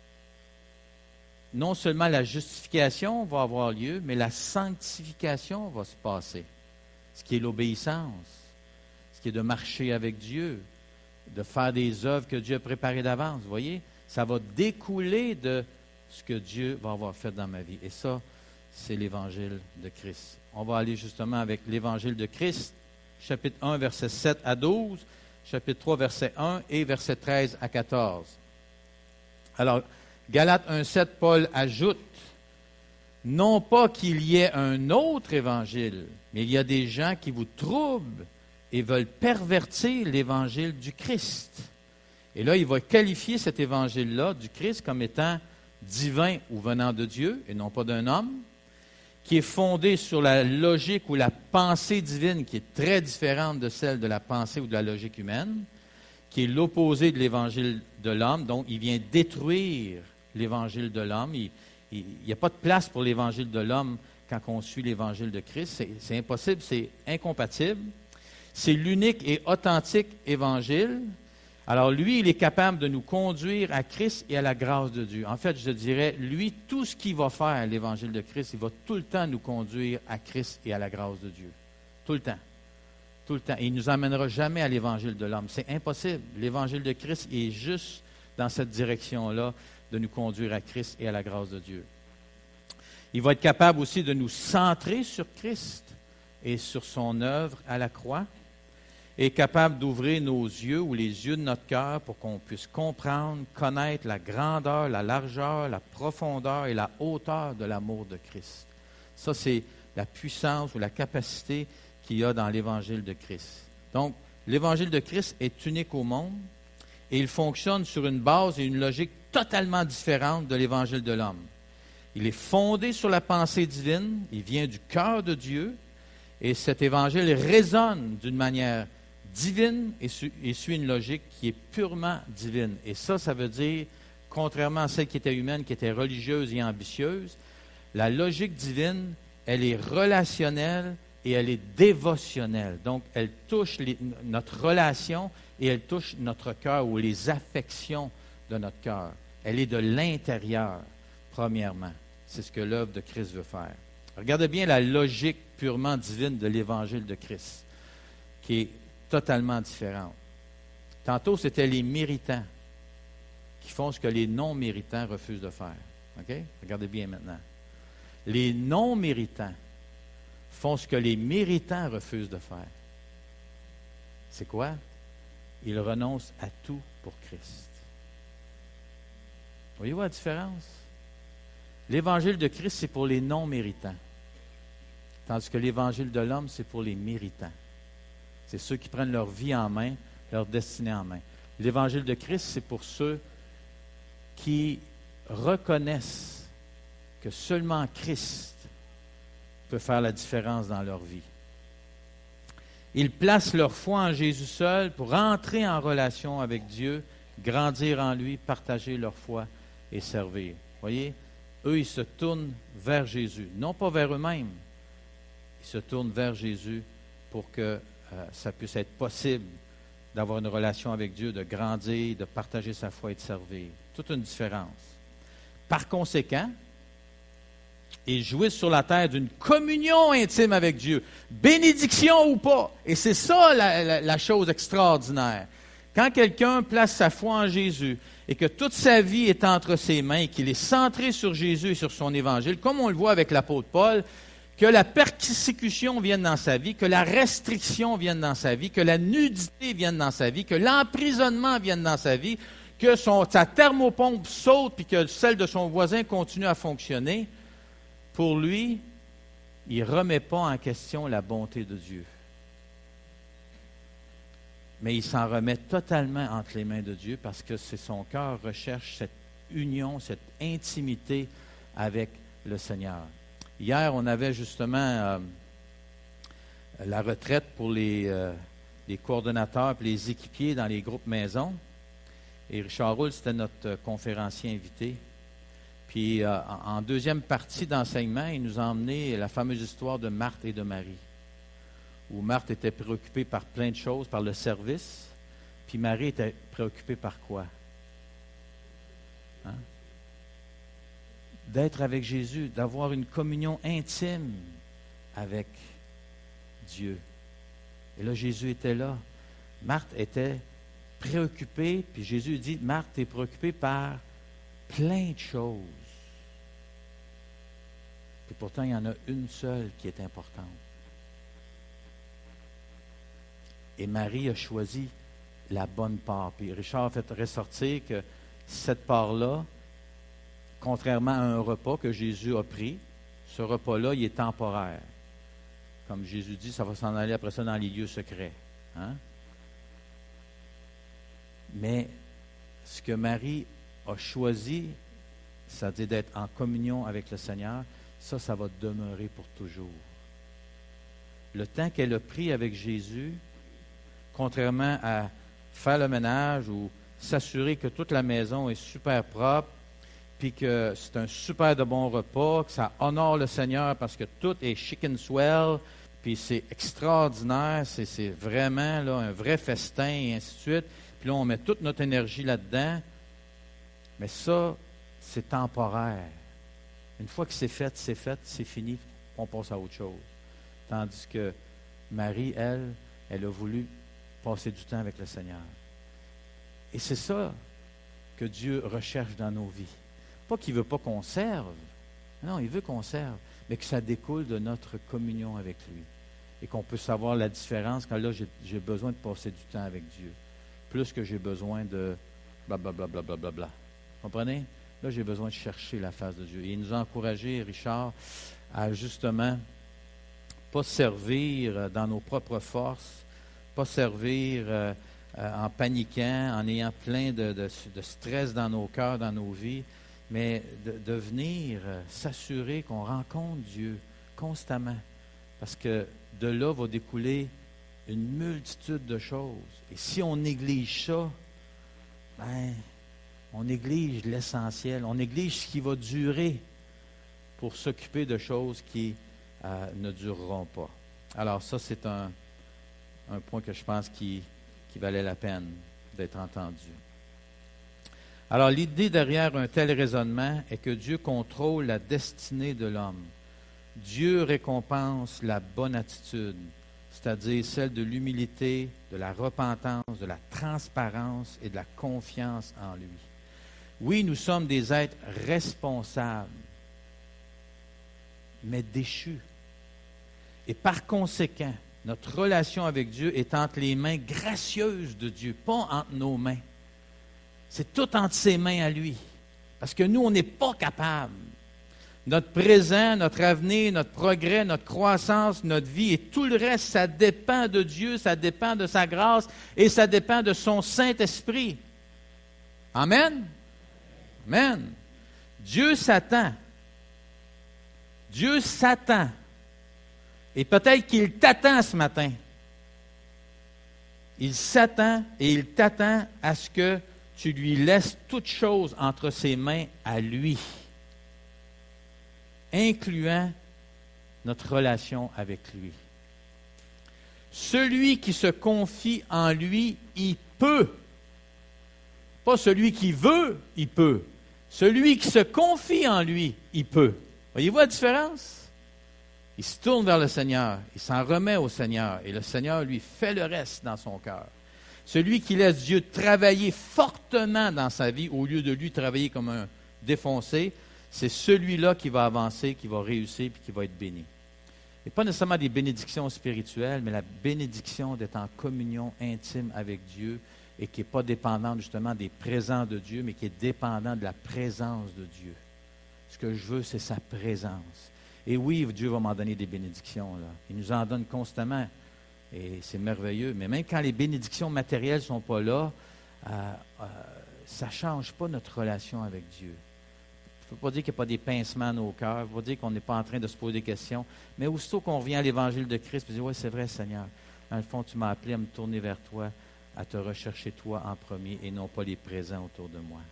non seulement la justification va avoir lieu, mais la sanctification va se passer. Ce qui est l'obéissance, ce qui est de marcher avec Dieu, de faire des œuvres que Dieu a préparées d'avance. Vous voyez, ça va découler de ce que Dieu va avoir fait dans ma vie. Et ça, c'est l'Évangile de Christ. On va aller justement avec l'Évangile de Christ, chapitre 1, versets 7 à 12, chapitre 3, verset 1 et verset 13 à 14. Alors, Galates 1, 7, Paul ajoute, non pas qu'il y ait un autre évangile, mais il y a des gens qui vous troublent et veulent pervertir l'évangile du Christ. Et là, il va qualifier cet évangile-là du Christ comme étant divin ou venant de Dieu et non pas d'un homme, qui est fondé sur la logique ou la pensée divine qui est très différente de celle de la pensée ou de la logique humaine, qui est l'opposé de l'évangile de l'homme. Donc, il vient détruire l'évangile de l'homme. Il n'y a pas de place pour l'évangile de l'homme quand on suit l'évangile de Christ. C'est impossible, c'est incompatible. C'est l'unique et authentique évangile. Alors, lui, il est capable de nous conduire à Christ et à la grâce de Dieu. En fait, je dirais, lui, tout ce qu'il va faire, l'évangile de Christ, il va tout le temps nous conduire à Christ et à la grâce de Dieu. Tout le temps. Tout le temps. Et il ne nous emmènera jamais à l'évangile de l'homme. C'est impossible. L'évangile de Christ est juste dans cette direction-là de nous conduire à Christ et à la grâce de Dieu. Il va être capable aussi de nous centrer sur Christ et sur son œuvre à la croix, est capable d'ouvrir nos yeux ou les yeux de notre cœur pour qu'on puisse comprendre, connaître la grandeur, la largeur, la profondeur et la hauteur de l'amour de Christ. Ça, c'est la puissance ou la capacité qu'il y a dans l'Évangile de Christ. Donc, l'Évangile de Christ est unique au monde et il fonctionne sur une base et une logique totalement différente de l'Évangile de l'homme. Il est fondé sur la pensée divine, il vient du cœur de Dieu et cet Évangile résonne d'une manière divine et suit une logique qui est purement divine. Et ça veut dire, contrairement à celle qui était humaine, qui était religieuse et ambitieuse, la logique divine, elle est relationnelle et elle est dévotionnelle. Donc, elle touche notre relation et elle touche notre cœur ou les affections de notre cœur. Elle est de l'intérieur, premièrement. C'est ce que l'œuvre de Christ veut faire. Regardez bien la logique purement divine de l'Évangile de Christ, qui est totalement différente. Tantôt, c'était les méritants qui font ce que les non-méritants refusent de faire. OK? Regardez bien maintenant. Les non-méritants font ce que les méritants refusent de faire. C'est quoi? Ils renoncent à tout pour Christ. Voyez-vous la différence? L'Évangile de Christ, c'est pour les non-méritants. Tandis que l'Évangile de l'homme, c'est pour les méritants. C'est ceux qui prennent leur vie en main, leur destinée en main. L'Évangile de Christ, c'est pour ceux qui reconnaissent que seulement Christ peut faire la différence dans leur vie. Ils placent leur foi en Jésus seul pour entrer en relation avec Dieu, grandir en lui, partager leur foi et servir. Voyez, eux, ils se tournent vers Jésus, non pas vers eux-mêmes. Ils se tournent vers Jésus pour que ça puisse être possible d'avoir une relation avec Dieu, de grandir, de partager sa foi et de servir. Toute une différence. Par conséquent, ils jouissent sur la terre d'une communion intime avec Dieu, bénédiction ou pas. Et c'est ça la chose extraordinaire. Quand quelqu'un place sa foi en Jésus et que toute sa vie est entre ses mains et qu'il est centré sur Jésus et sur son évangile, comme on le voit avec l'apôtre Paul, que la persécution vienne dans sa vie, que la restriction vienne dans sa vie, que la nudité vienne dans sa vie, que l'emprisonnement vienne dans sa vie, que sa thermopompe saute puis que celle de son voisin continue à fonctionner, pour lui, il ne remet pas en question la bonté de Dieu. Mais il s'en remet totalement entre les mains de Dieu parce que c'est son cœur recherche cette union, cette intimité avec le Seigneur. Hier, on avait justement la retraite pour les coordonnateurs et les équipiers dans les groupes maison. Et Richard Roule, c'était notre conférencier invité. Puis, en deuxième partie d'enseignement, il nous a emmené la fameuse histoire de Marthe et de Marie, où Marthe était préoccupée par plein de choses, par le service, puis Marie était préoccupée par quoi? Hein? D'être avec Jésus, d'avoir une communion intime avec Dieu. Et là, Jésus était là. Marthe était préoccupée, puis Jésus dit, Marthe, tu es préoccupée par plein de choses. Et pourtant, il y en a une seule qui est importante. Et Marie a choisi la bonne part. Puis Richard a fait ressortir que cette part-là, contrairement à un repas que Jésus a pris, ce repas-là, il est temporaire. Comme Jésus dit, ça va s'en aller après ça dans les lieux secrets. Hein? Mais ce que Marie a choisi, c'est-à-dire d'être en communion avec le Seigneur, ça va demeurer pour toujours. Le temps qu'elle a pris avec Jésus, contrairement à faire le ménage ou s'assurer que toute la maison est super propre, puis que c'est un super de bon repas, que ça honore le Seigneur parce que tout est chic and swell, puis c'est extraordinaire, c'est vraiment là, un vrai festin et ainsi de suite. Puis là, on met toute notre énergie là-dedans. Mais ça, c'est temporaire. Une fois que c'est fait, c'est fini, on passe à autre chose. Tandis que Marie, elle a voulu passer du temps avec le Seigneur. Et c'est ça que Dieu recherche dans nos vies. Pas qu'il ne veut pas qu'on serve. Non, il veut qu'on serve, mais que ça découle de notre communion avec lui. Et qu'on peut savoir la différence quand là, j'ai besoin de passer du temps avec Dieu. Plus que j'ai besoin de blablabla. Bla, bla, bla, bla. Comprenez? Là, j'ai besoin de chercher la face de Dieu. Et il nous a encouragés, Richard, à justement pas servir dans nos propres forces, pas servir en paniquant, en ayant plein de stress dans nos cœurs, dans nos vies, mais de venir s'assurer qu'on rencontre Dieu constamment. Parce que de là va découler une multitude de choses. Et si on néglige ça, on néglige l'essentiel. On néglige ce qui va durer pour s'occuper de choses qui ne dureront pas. Alors ça, c'est un point que je pense qui valait la peine d'être entendu. Alors, l'idée derrière un tel raisonnement est que Dieu contrôle la destinée de l'homme. Dieu récompense la bonne attitude, c'est-à-dire celle de l'humilité, de la repentance, de la transparence et de la confiance en lui. Oui, nous sommes des êtres responsables, mais déchus. Et par conséquent, notre relation avec Dieu est entre les mains gracieuses de Dieu, pas entre nos mains. C'est tout entre ses mains à lui. Parce que nous, on n'est pas capables. Notre présent, notre avenir, notre progrès, notre croissance, notre vie et tout le reste, ça dépend de Dieu, ça dépend de sa grâce et ça dépend de son Saint-Esprit. Amen? Amen. Dieu s'attend. Dieu s'attend. Et peut-être qu'il t'attend ce matin. Il s'attend et il t'attend à ce que tu lui laisses toutes choses entre ses mains à lui, incluant notre relation avec lui. Celui qui se confie en lui, il peut. Pas celui qui veut, il peut. Celui qui se confie en lui, il peut. Voyez-vous la différence? Il se tourne vers le Seigneur, il s'en remet au Seigneur, et le Seigneur lui fait le reste dans son cœur. Celui qui laisse Dieu travailler fortement dans sa vie, au lieu de lui travailler comme un défoncé, c'est celui-là qui va avancer, qui va réussir, puis qui va être béni. Et pas nécessairement des bénédictions spirituelles, mais la bénédiction d'être en communion intime avec Dieu, et qui n'est pas dépendante justement des présents de Dieu, mais qui est dépendant de la présence de Dieu. Ce que je veux, c'est sa présence. Et oui, Dieu va m'en donner des bénédictions, là. Il nous en donne constamment. Et c'est merveilleux. Mais même quand les bénédictions matérielles ne sont pas là, ça ne change pas notre relation avec Dieu. Je ne peux pas dire qu'il n'y a pas des pincements à nos cœurs. Je ne peux pas dire qu'on n'est pas en train de se poser des questions. Mais aussitôt qu'on revient à l'Évangile de Christ, on dit, oui, c'est vrai, Seigneur. Dans le fond, tu m'as appelé à me tourner vers toi, à te rechercher toi en premier et non pas les présents autour de moi.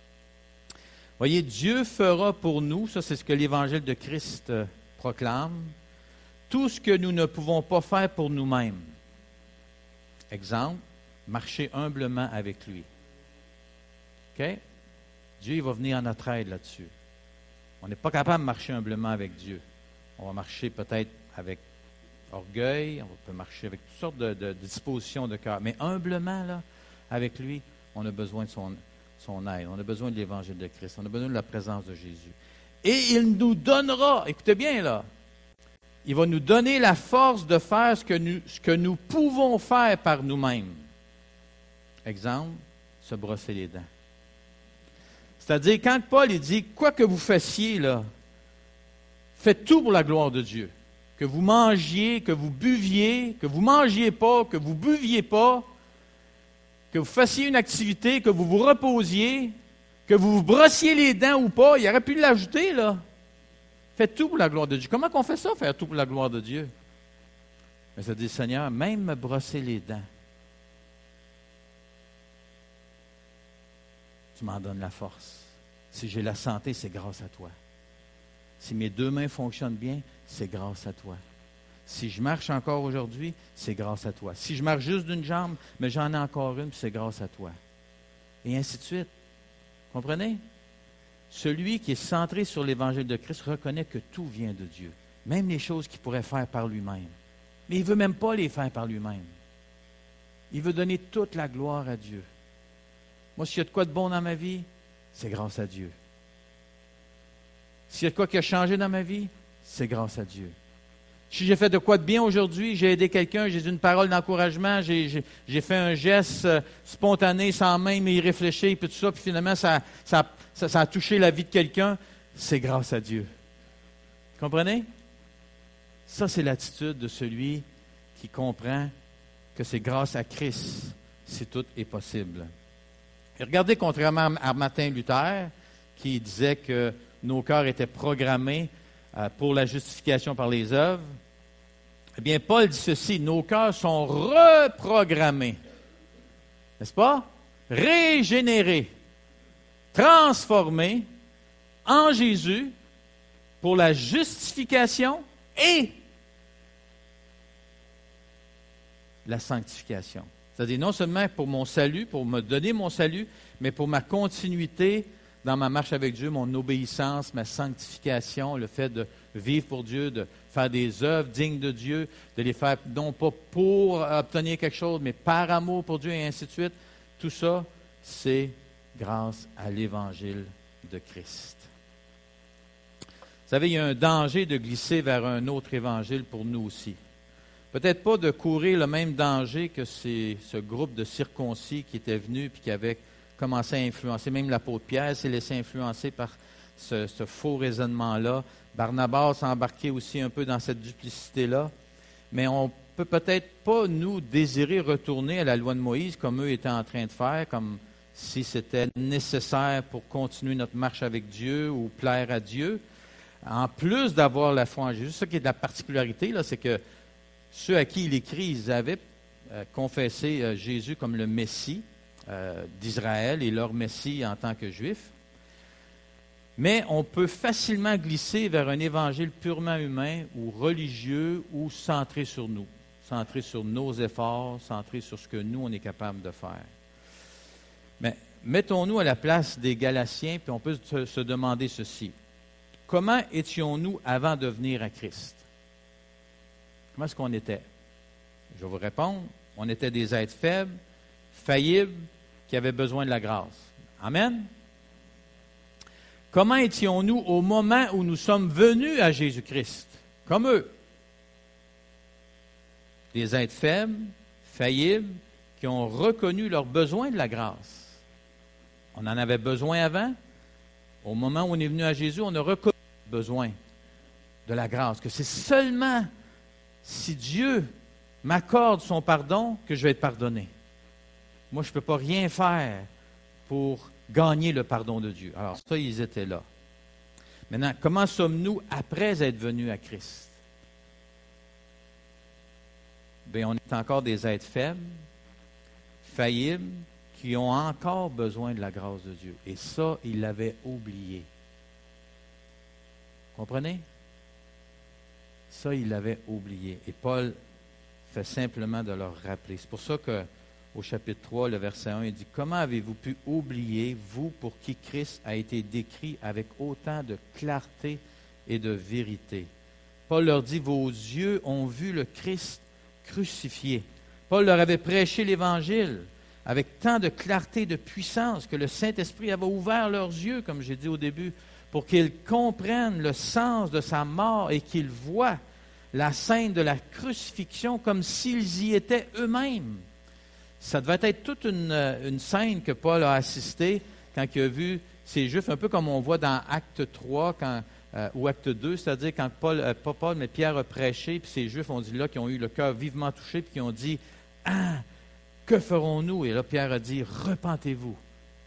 Voyez, Dieu fera pour nous, ça c'est ce que l'Évangile de Christ proclame, tout ce que nous ne pouvons pas faire pour nous-mêmes. Exemple, marcher humblement avec lui. OK? Dieu il va venir à notre aide là-dessus. On n'est pas capable de marcher humblement avec Dieu. On va marcher peut-être avec orgueil, on peut marcher avec toutes sortes de dispositions de cœur. Mais humblement, là, avec lui, on a besoin de son aide. On a besoin de l'Évangile de Christ. On a besoin de la présence de Jésus. Et il nous donnera, écoutez bien là, il va nous donner la force de faire ce que nous pouvons faire par nous-mêmes. Exemple, se brosser les dents. C'est-à-dire, quand Paul il dit, quoi que vous fassiez, là, faites tout pour la gloire de Dieu. Que vous mangiez, que vous buviez, que vous ne mangiez pas, que vous ne buviez pas, que vous fassiez une activité, que vous vous reposiez, que vous vous brossiez les dents ou pas, il aurait pu l'ajouter, là. Faites tout pour la gloire de Dieu. Comment qu'on fait ça, faire tout pour la gloire de Dieu? Mais ça dit, Seigneur, même me brosser les dents, tu m'en donnes la force. Si j'ai la santé, c'est grâce à toi. Si mes deux mains fonctionnent bien, c'est grâce à toi. Si je marche encore aujourd'hui, c'est grâce à toi. Si je marche juste d'une jambe, mais j'en ai encore une, puis c'est grâce à toi. Et ainsi de suite. Comprenez? Celui qui est centré sur l'Évangile de Christ reconnaît que tout vient de Dieu. Même les choses qu'il pourrait faire par lui-même. Mais il ne veut même pas les faire par lui-même. Il veut donner toute la gloire à Dieu. Moi, s'il y a de quoi de bon dans ma vie, c'est grâce à Dieu. S'il y a de quoi qui a changé dans ma vie, c'est grâce à Dieu. Si j'ai fait de quoi de bien aujourd'hui, j'ai aidé quelqu'un, j'ai dit une parole d'encouragement, j'ai fait un geste spontané, sans même y réfléchir, puis tout ça, puis finalement, ça a touché la vie de quelqu'un, c'est grâce à Dieu. Comprenez? Ça, c'est l'attitude de celui qui comprend que c'est grâce à Christ si tout est possible. Et regardez, contrairement à Martin Luther, qui disait que nos cœurs étaient programmés pour la justification par les œuvres, eh bien, Paul dit ceci, nos cœurs sont reprogrammés, n'est-ce pas? Régénérés, transformés en Jésus pour la justification et la sanctification. C'est-à-dire non seulement pour mon salut, pour me donner mon salut, mais pour ma continuité dans ma marche avec Dieu, mon obéissance, ma sanctification, le fait de vivre pour Dieu, de faire des œuvres dignes de Dieu, de les faire non pas pour obtenir quelque chose, mais par amour pour Dieu et ainsi de suite. Tout ça, c'est grâce à l'Évangile de Christ. Vous savez, il y a un danger de glisser vers un autre évangile pour nous aussi. Peut-être pas de courir le même danger que ce groupe de circoncis qui était venu et qui avait commencé à influencer. Même l'apôtre Pierre s'est laissé influencer par ce faux raisonnement-là. Barnabas s'est embarqué aussi un peu dans cette duplicité-là. Mais on peut peut-être pas, nous, désirer retourner à la loi de Moïse comme eux étaient en train de faire, comme si c'était nécessaire pour continuer notre marche avec Dieu ou plaire à Dieu. En plus d'avoir la foi en Jésus, ce qui est de la particularité, là, c'est que ceux à qui il écrit, ils avaient confessé Jésus comme le Messie d'Israël et leur Messie en tant que Juifs. Mais on peut facilement glisser vers un évangile purement humain ou religieux ou centré sur nous, centré sur nos efforts, centré sur ce que nous, on est capable de faire. Mais mettons-nous à la place des Galatiens, puis on peut se demander ceci. Comment étions-nous avant de venir à Christ? Comment est-ce qu'on était? Je vais vous répondre. On était des êtres faibles, faillibles, qui avaient besoin de la grâce. Amen? Comment étions-nous au moment où nous sommes venus à Jésus-Christ? Comme eux. Des êtres faibles, faillibles, qui ont reconnu leur besoin de la grâce. On en avait besoin avant. Au moment où on est venu à Jésus, on a reconnu le besoin de la grâce. Que c'est seulement si Dieu m'accorde son pardon que je vais être pardonné. Moi, je ne peux pas rien faire pour gagner le pardon de Dieu. Alors, ça, ils étaient là. Maintenant, comment sommes-nous après être venus à Christ? Bien, on est encore des êtres faibles, faillibles, qui ont encore besoin de la grâce de Dieu. Et ça, ils l'avaient oublié. Comprenez? Ça, ils l'avaient oublié. Et Paul fait simplement de leur rappeler. C'est pour ça qu'au chapitre 3, le verset 1, il dit « Comment avez-vous pu oublier, vous, pour qui Christ a été décrit avec autant de clarté et de vérité? » Paul leur dit « Vos yeux ont vu le Christ crucifié. » Paul leur avait prêché l'Évangile avec tant de clarté et de puissance que le Saint-Esprit avait ouvert leurs yeux, comme j'ai dit au début, pour qu'ils comprennent le sens de sa mort et qu'ils voient la scène de la crucifixion comme s'ils y étaient eux-mêmes. Ça devait être toute une scène que Paul a assistée quand il a vu ces Juifs, un peu comme on voit dans Acte 3 ou Acte 2, c'est-à-dire quand pas Paul, mais Pierre a prêché, puis ces Juifs ont dit là, qui ont eu le cœur vivement touché, puis qui ont dit « Ah, que ferons-nous? » Et là, Pierre a dit « Repentez-vous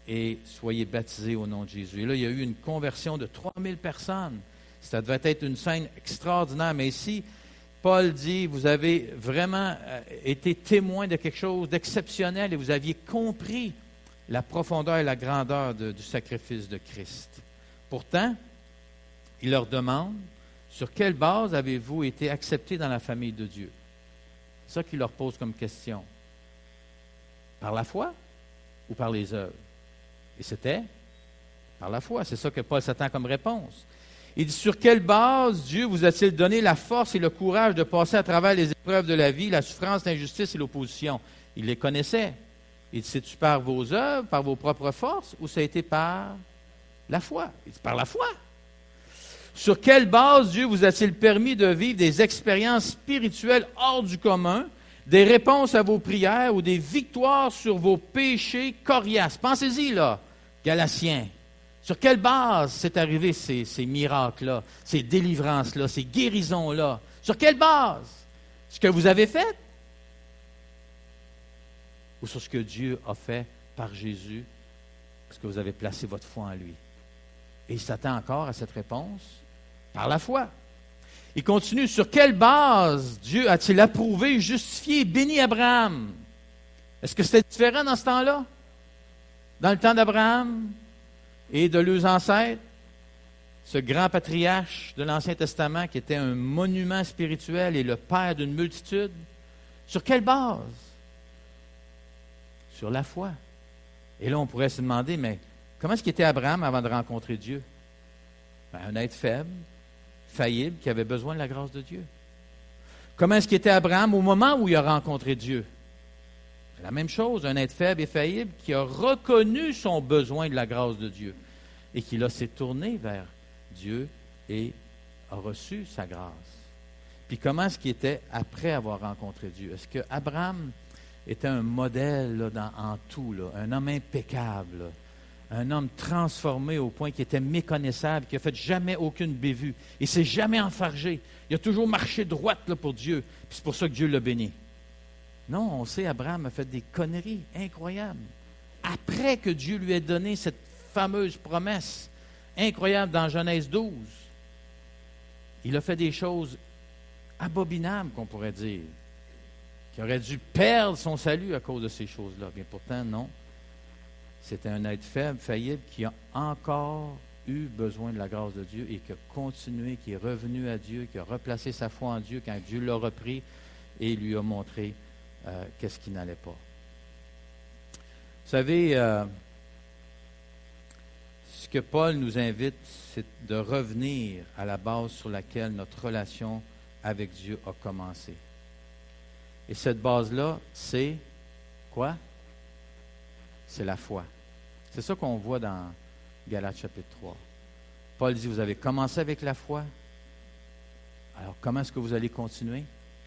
et soyez baptisés au nom de Jésus. Et là, il y a eu une conversion de 3000 personnes. Ça devait être une scène extraordinaire. Mais ici, Paul dit, vous avez vraiment été témoin de quelque chose d'exceptionnel et vous aviez compris la profondeur et la grandeur du sacrifice de Christ. Pourtant, il leur demande, sur quelle base avez-vous été acceptés dans la famille de Dieu? C'est ça qu'il leur pose comme question. Par la foi ou par les œuvres? Et c'était par la foi. C'est ça que Paul s'attend comme réponse. Il dit, sur quelle base Dieu vous a-t-il donné la force et le courage de passer à travers les épreuves de la vie, la souffrance, l'injustice et l'opposition? Il les connaissait. Il dit, c'est-tu par vos œuvres, par vos propres forces, ou ça a été par la foi? Il dit, par la foi. Sur quelle base Dieu vous a-t-il permis de vivre des expériences spirituelles hors du commun, des réponses à vos prières ou des victoires sur vos péchés coriaces? Pensez-y, là, Galatiens. Sur quelle base c'est arrivé ces miracles-là, ces délivrances-là, ces guérisons-là? Sur quelle base? Ce que vous avez fait? Ou sur ce que Dieu a fait par Jésus, parce que vous avez placé votre foi en lui? Et il s'attend encore à cette réponse par la foi. Il continue, sur quelle base Dieu a-t-il approuvé, justifié, béni Abraham? Est-ce que c'était différent dans ce temps-là? Dans le temps d'Abraham et de leurs ancêtres? Ce grand patriarche de l'Ancien Testament qui était un monument spirituel et le père d'une multitude? Sur quelle base? Sur la foi. Et là, on pourrait se demander, mais comment est-ce qu'était Abraham avant de rencontrer Dieu? Ben, un être faible, faillible, qui avait besoin de la grâce de Dieu. Comment est-ce qu'était Abraham au moment où il a rencontré Dieu? C'est la même chose, un être faible et faillible qui a reconnu son besoin de la grâce de Dieu et qui là s'est tourné vers Dieu et a reçu sa grâce. Puis comment est-ce qu'il était après avoir rencontré Dieu? Est-ce que Abraham était un modèle là, en tout, là, un homme impeccable, là, un homme transformé au point qu'il était méconnaissable, qui n'a fait jamais aucune bévue. Il ne s'est jamais enfargé. Il a toujours marché droite là, pour Dieu. Puis c'est pour ça que Dieu l'a béni. Non, on sait, Abraham a fait des conneries incroyables. Après que Dieu lui ait donné cette fameuse promesse incroyable dans Genèse 12, il a fait des choses abominables, qu'on pourrait dire, qui aurait dû perdre son salut à cause de ces choses-là. Bien pourtant, non. C'était un être faible, faillible, qui a encore eu besoin de la grâce de Dieu et qui a continué, qui est revenu à Dieu, qui a replacé sa foi en Dieu quand Dieu l'a repris et lui a montré qu'est-ce qui n'allait pas. Vous savez, ce que Paul nous invite, c'est de revenir à la base sur laquelle notre relation avec Dieu a commencé. Et cette base-là, c'est quoi? C'est la foi. C'est ça qu'on voit dans Galates chapitre 3. Paul dit, vous avez commencé avec la foi. Alors, comment est-ce que vous allez continuer?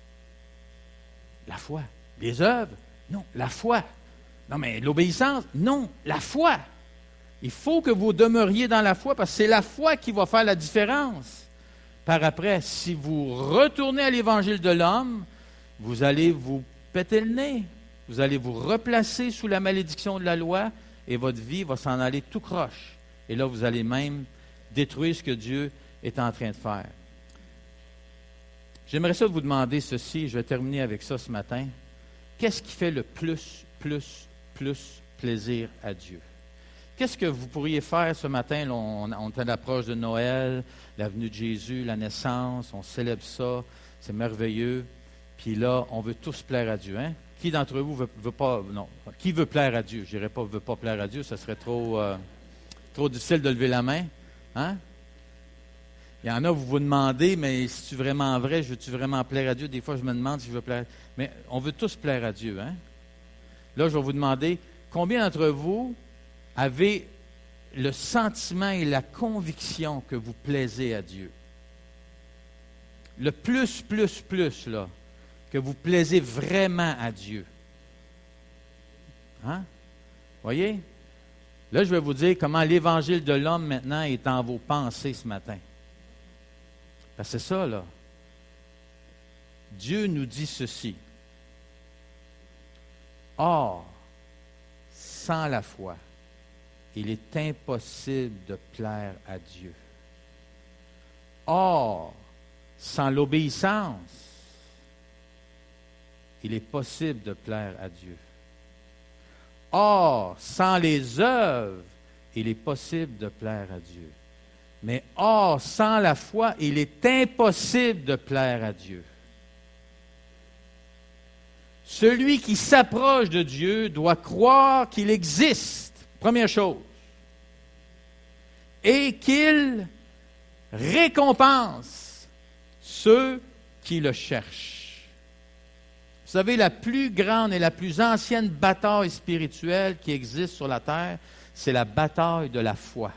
La foi. Les œuvres? Non, la foi. Non, mais l'obéissance? Non, la foi. Il faut que vous demeuriez dans la foi parce que c'est la foi qui va faire la différence. Par après, si vous retournez à l'évangile de l'homme, vous allez vous péter le nez. Vous allez vous replacer sous la malédiction de la loi et votre vie va s'en aller tout croche. Et là, vous allez même détruire ce que Dieu est en train de faire. J'aimerais ça vous demander ceci, je vais terminer avec ça ce matin. Qu'est-ce qui fait le plus plaisir à Dieu? Qu'est-ce que vous pourriez faire ce matin? Là, on est à l'approche de Noël, la venue de Jésus, la naissance, on célèbre ça, c'est merveilleux. Puis là, on veut tous plaire à Dieu. Hein? Qui d'entre vous veut pas... Non. Qui veut plaire à Dieu? Je dirais pas veut pas plaire à Dieu, ça serait trop difficile de lever la main. Hein? Il y en a, vous vous demandez, mais si c'est vraiment vrai, veux-tu vraiment plaire à Dieu? Des fois, je me demande si je veux plaire. Mais on veut tous plaire à Dieu. Hein? Là, je vais vous demander, combien d'entre vous avez le sentiment et la conviction que vous plaisez à Dieu? Le plus, là, que vous plaisez vraiment à Dieu. Hein? Voyez? Là, je vais vous dire comment l'évangile de l'homme maintenant est en vos pensées ce matin. Parce que c'est ça, là. Dieu nous dit ceci. Or, sans la foi, il est impossible de plaire à Dieu. Or, sans l'obéissance, il est possible de plaire à Dieu. Or, sans les œuvres, il est possible de plaire à Dieu. Mais or, sans la foi, il est impossible de plaire à Dieu. Celui qui s'approche de Dieu doit croire qu'il existe, première chose, et qu'il récompense ceux qui le cherchent. Vous savez, la plus grande et la plus ancienne bataille spirituelle qui existe sur la terre, c'est la bataille de la foi.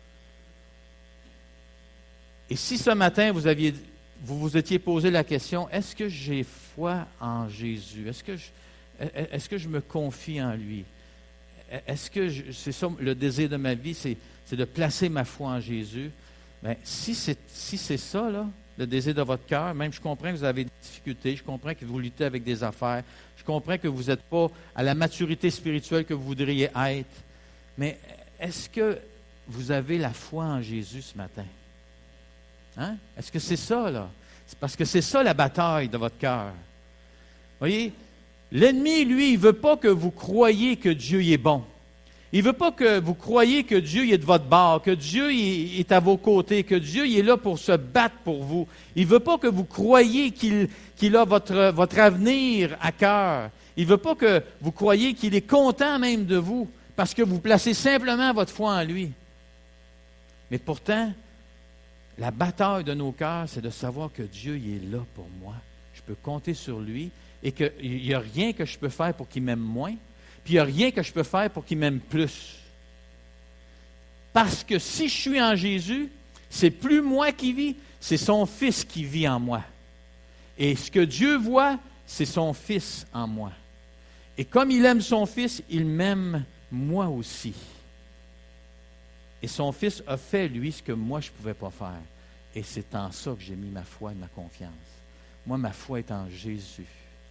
Et si ce matin, vous vous étiez posé la question, est-ce que j'ai foi en Jésus? Est-ce que je me confie en lui? Est-ce que c'est ça le désir de ma vie, c'est de placer ma foi en Jésus? Bien, si c'est ça, là, le désir de votre cœur, même je comprends que vous avez des difficultés, je comprends que vous luttez avec des affaires, je comprends que vous n'êtes pas à la maturité spirituelle que vous voudriez être, mais est-ce que vous avez la foi en Jésus ce matin? Hein? Est-ce que c'est ça, là? C'est parce que c'est ça la bataille de votre cœur. Voyez, l'ennemi, lui, il ne veut pas que vous croyiez que Dieu est bon. Il ne veut pas que vous croyiez que Dieu est de votre bord, que Dieu est à vos côtés, que Dieu est là pour se battre pour vous. Il ne veut pas que vous croyiez qu'il a votre avenir à cœur. Il ne veut pas que vous croyiez qu'il est content même de vous, parce que vous placez simplement votre foi en lui. Mais pourtant, la bataille de nos cœurs, c'est de savoir que Dieu il est là pour moi. Je peux compter sur lui et qu'il n'y a rien que je peux faire pour qu'il m'aime moins, puis il n'y a rien que je peux faire pour qu'il m'aime plus. Parce que si je suis en Jésus, c'est plus moi qui vis, c'est son Fils qui vit en moi. Et ce que Dieu voit, c'est son Fils en moi. Et comme il aime son Fils, il m'aime moi aussi. Et son Fils a fait, lui, ce que moi, je ne pouvais pas faire. Et c'est en ça que j'ai mis ma foi et ma confiance. Moi, ma foi est en Jésus.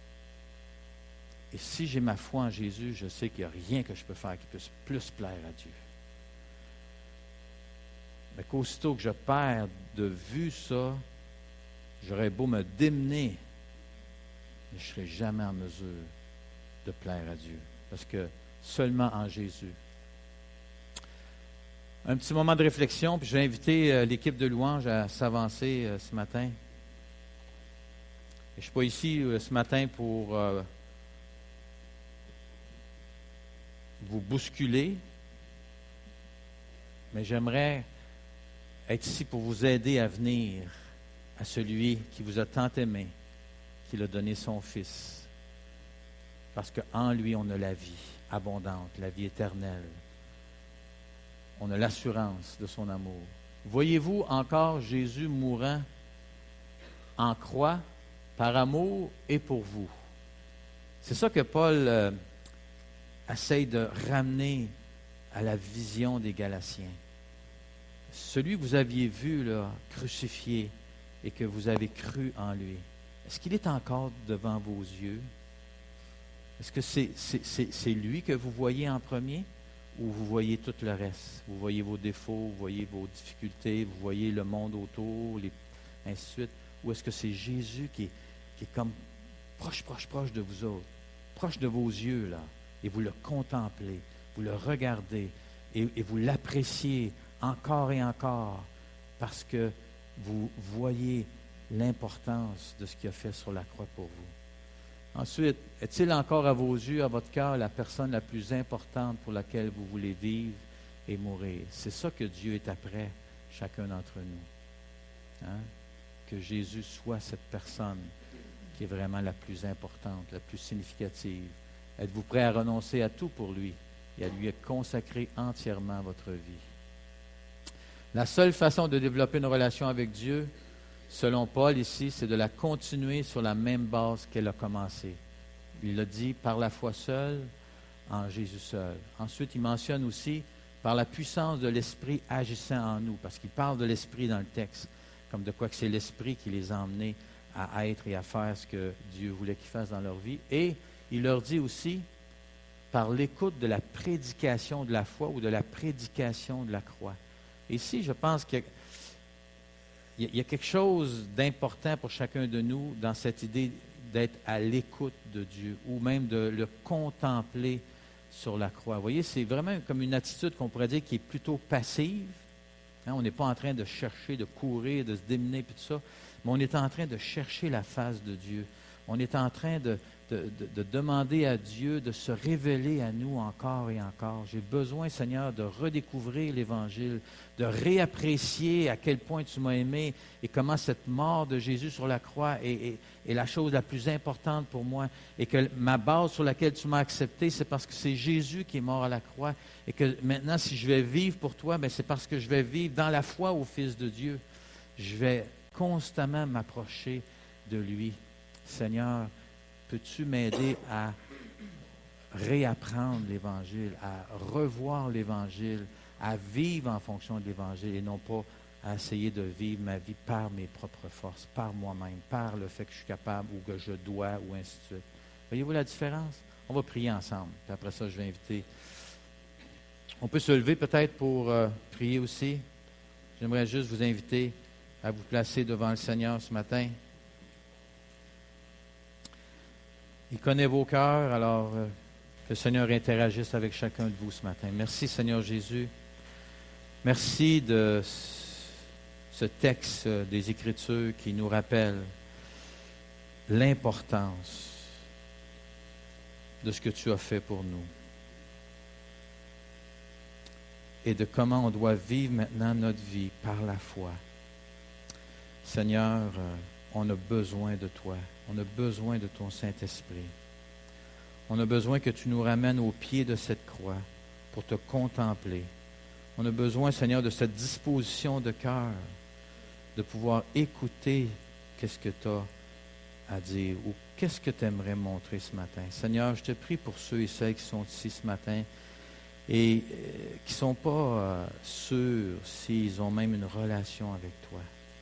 Et si j'ai ma foi en Jésus, je sais qu'il n'y a rien que je peux faire qui puisse plus plaire à Dieu. Mais qu'aussitôt que je perds de vue ça, j'aurais beau me démener, mais je ne serai jamais en mesure de plaire à Dieu. Parce que seulement en Jésus. Un petit moment de réflexion, puis je vais inviter l'équipe de louange à s'avancer ce matin. Et je ne suis pas ici ce matin pour vous bousculer, mais j'aimerais être ici pour vous aider à venir à celui qui vous a tant aimé, qui a donné son Fils. Parce qu'en lui, on a la vie abondante, la vie éternelle. On a l'assurance de son amour. Voyez-vous encore Jésus mourant en croix par amour et pour vous? C'est ça que Paul essaye de ramener à la vision des Galatiens. Celui que vous aviez vu là, crucifié et que vous avez cru en lui, est-ce qu'il est encore devant vos yeux? Est-ce que c'est lui que vous voyez en premier? Ou vous voyez tout le reste? Vous voyez vos défauts, vous voyez vos difficultés, vous voyez le monde autour, ainsi de suite. Ou est-ce que c'est Jésus qui est comme proche de vous autres, proche de vos yeux, là, et vous le contemplez, vous le regardez, et vous l'appréciez encore et encore, parce que vous voyez l'importance de ce qu'il a fait sur la croix pour vous. Ensuite, est-il encore à vos yeux, à votre cœur, la personne la plus importante pour laquelle vous voulez vivre et mourir? C'est ça que Dieu est après chacun d'entre nous. Hein? Que Jésus soit cette personne qui est vraiment la plus importante, la plus significative. Êtes-vous prêt à renoncer à tout pour lui et à lui consacrer entièrement votre vie? La seule façon de développer une relation avec Dieu, selon Paul ici, c'est de la continuer sur la même base qu'elle a commencé. Il l'a dit, par la foi seule, en Jésus seul. Ensuite, il mentionne aussi, par la puissance de l'Esprit agissant en nous, parce qu'il parle de l'Esprit dans le texte, comme de quoi que c'est l'Esprit qui les a emmenés à être et à faire ce que Dieu voulait qu'ils fassent dans leur vie. Et il leur dit aussi, par l'écoute de la prédication de la foi ou de la prédication de la croix. Et ici, je pense qu'il y a quelque chose d'important pour chacun de nous dans cette idée d'être à l'écoute de Dieu ou même de le contempler sur la croix. Vous voyez, c'est vraiment comme une attitude qu'on pourrait dire qui est plutôt passive. Hein, on n'est pas en train de chercher, de courir, de se démener, puis tout ça, mais on est en train de chercher la face de Dieu. On est en train de demander à Dieu de se révéler à nous encore et encore. J'ai besoin, Seigneur, de redécouvrir l'Évangile, de réapprécier à quel point tu m'as aimé et comment cette mort de Jésus sur la croix est la chose la plus importante pour moi et que ma base sur laquelle tu m'as accepté, c'est parce que c'est Jésus qui est mort à la croix et que maintenant, si je vais vivre pour toi, bien, c'est parce que je vais vivre dans la foi au Fils de Dieu. Je vais constamment m'approcher de lui. Seigneur, peux-tu m'aider à réapprendre l'Évangile, à revoir l'Évangile, à vivre en fonction de l'Évangile et non pas à essayer de vivre ma vie par mes propres forces, par moi-même, par le fait que je suis capable ou que je dois, ou ainsi de suite. Voyez-vous la différence? On va prier ensemble. Puis après ça, je vais inviter. On peut se lever peut-être pour prier aussi. J'aimerais juste vous inviter à vous placer devant le Seigneur ce matin. Il connaît vos cœurs, alors que le Seigneur interagisse avec chacun de vous ce matin. Merci, Seigneur Jésus. Merci de ce texte des Écritures qui nous rappelle l'importance de ce que tu as fait pour nous et de comment on doit vivre maintenant notre vie par la foi. Seigneur, on a besoin de toi. On a besoin de ton Saint-Esprit. On a besoin que tu nous ramènes au pied de cette croix pour te contempler. On a besoin, Seigneur, de cette disposition de cœur, de pouvoir écouter qu'est-ce que tu as à dire ou qu'est-ce que tu aimerais montrer ce matin. Seigneur, je te prie pour ceux et celles qui sont ici ce matin et qui ne sont pas sûrs s'ils ont même une relation avec toi.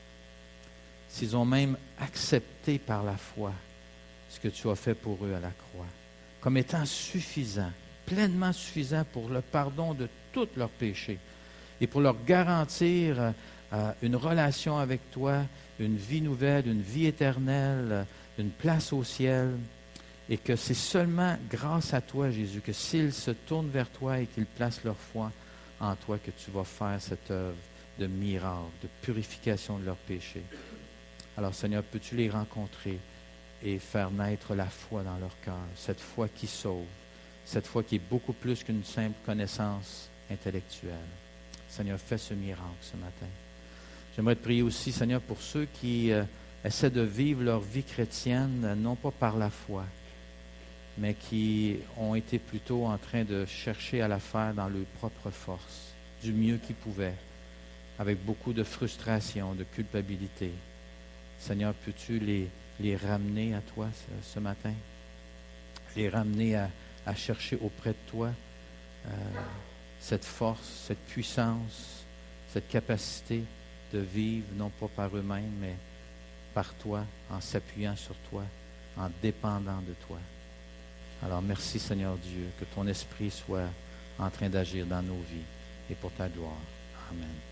S'ils ont même accepté par la foi ce que tu as fait pour eux à la croix, comme étant suffisant, pleinement suffisant pour le pardon de tous leurs péchés et pour leur garantir une relation avec toi, une vie nouvelle, une vie éternelle, une place au ciel, et que c'est seulement grâce à toi, Jésus, que s'ils se tournent vers toi et qu'ils placent leur foi en toi, que tu vas faire cette œuvre de miracle, de purification de leurs péchés. Alors, Seigneur, peux-tu les rencontrer et faire naître la foi dans leur cœur, cette foi qui sauve, cette foi qui est beaucoup plus qu'une simple connaissance intellectuelle. Seigneur, fais ce miracle ce matin. J'aimerais te prier aussi, Seigneur, pour ceux qui essaient de vivre leur vie chrétienne, non pas par la foi, mais qui ont été plutôt en train de chercher à la faire dans leur propre force, du mieux qu'ils pouvaient, avec beaucoup de frustration, de culpabilité. Seigneur, peux-tu les ramener à toi ce matin? Les ramener à chercher auprès de toi cette force, cette puissance, cette capacité de vivre, non pas par eux-mêmes, mais par toi, en s'appuyant sur toi, en dépendant de toi. Alors merci Seigneur Dieu, que ton esprit soit en train d'agir dans nos vies et pour ta gloire. Amen.